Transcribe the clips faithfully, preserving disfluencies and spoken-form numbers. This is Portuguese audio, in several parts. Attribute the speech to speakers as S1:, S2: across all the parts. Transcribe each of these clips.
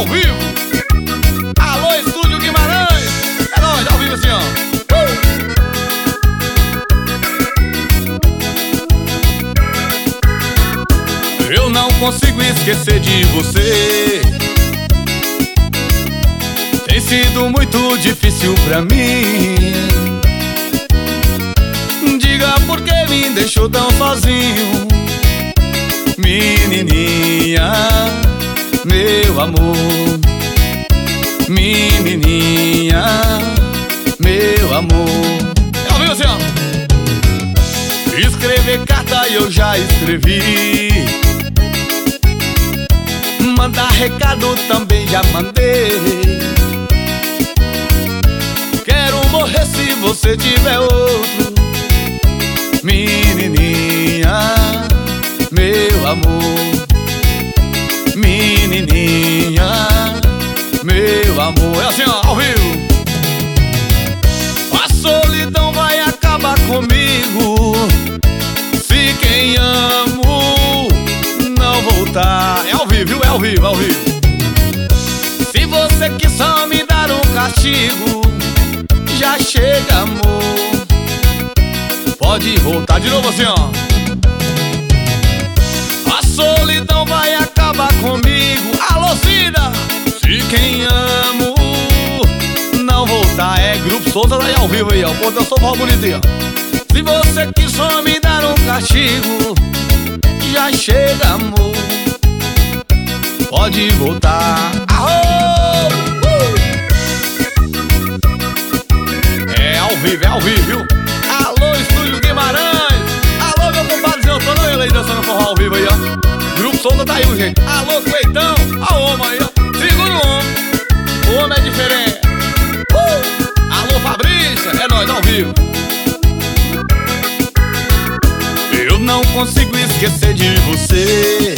S1: ao vivo. Alô, Estúdio Guimarães. É nóis, ao vivo assim, ó. uh! Eu não consigo esquecer de você. Tem sido muito difícil pra mim. Diga por que me deixou tão sozinho, menininha, meu amor. Menininha, meu amor. É ouviu assim, ó. Escrever carta eu já escrevi, mandar recado também já mandei. Quero morrer se você tiver outro, menininha, meu amor. Menininha, meu amor. É assim, ó, ao vivo. A solidão vai acabar comigo se quem amo não voltar. É ao vivo, é ao vivo, é ao vivo. Se você quis só me dar um castigo, já chega, amor. Pode voltar de novo assim, ó. A solidão vai acabar comigo. Alô, Cida! Se quem amo não voltar. É Grupo Souza daí ao vivo aí, ó. Pô, eu sou mal bonitinho, ó. Se você quis só me dar um castigo, já chega, amor. Pode voltar. Arro! Uh! É ao vivo, é ao vivo, viu? Alô, Estúdio Guimarães. Alô, meu compadre Zé Antônio. Olha ele aí dançando forró ao vivo aí, ó. Grupo Souza tá aí, gente. Alô, Cleitão. Ó o homem aí, ó. Segura o homem. O homem é diferente. uh! Alô, Fabrícia. É nóis, ao vivo. Eu não consigo esquecer de você.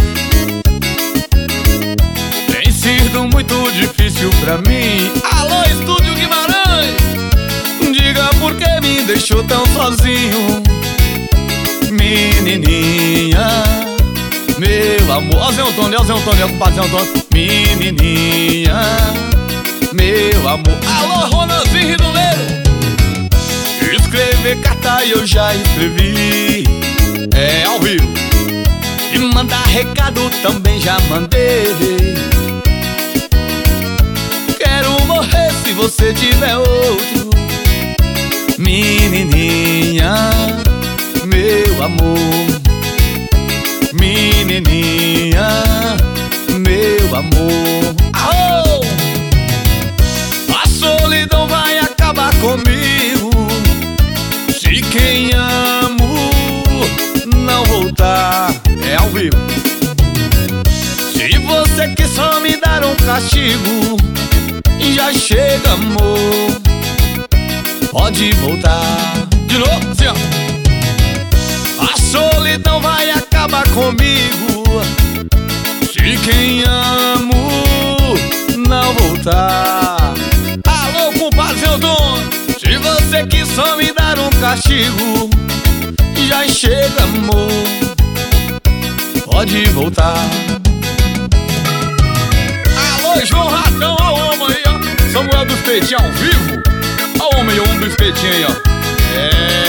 S1: Tem sido muito difícil pra mim. Alô, Estúdio Guimarães. Diga por que me deixou tão sozinho, menininha, meu amor. Ó Zé Antônio, ó Zé Antônio, ó compadre Zé Antônio. Menininha, meu amor. Alô, Ronaldinho Ridoleiro. Escrever carta eu já escrevi, é ao vivo. E mandar recado também já mandei. Quero morrer se você tiver outro, menininha, meu amor. Menininha, meu amor. Aô! A solidão vai acabar comigo se quem amo não voltar. É ao vivo. Se você quis só me dar um castigo, já chega, amor. Pode voltar. De novo, assim, ó. A solidão vai acabar comigo se quem amo não voltar. Alô, compadre Zé Antônio. Se você quis só me dar um castigo, já chega, amor. Pode voltar. Alô, João Ratão, ó o homem aí, ó. Samuel dos Peitinhos ao vivo. Ó o homem, o homem do espetinho aí, ó. É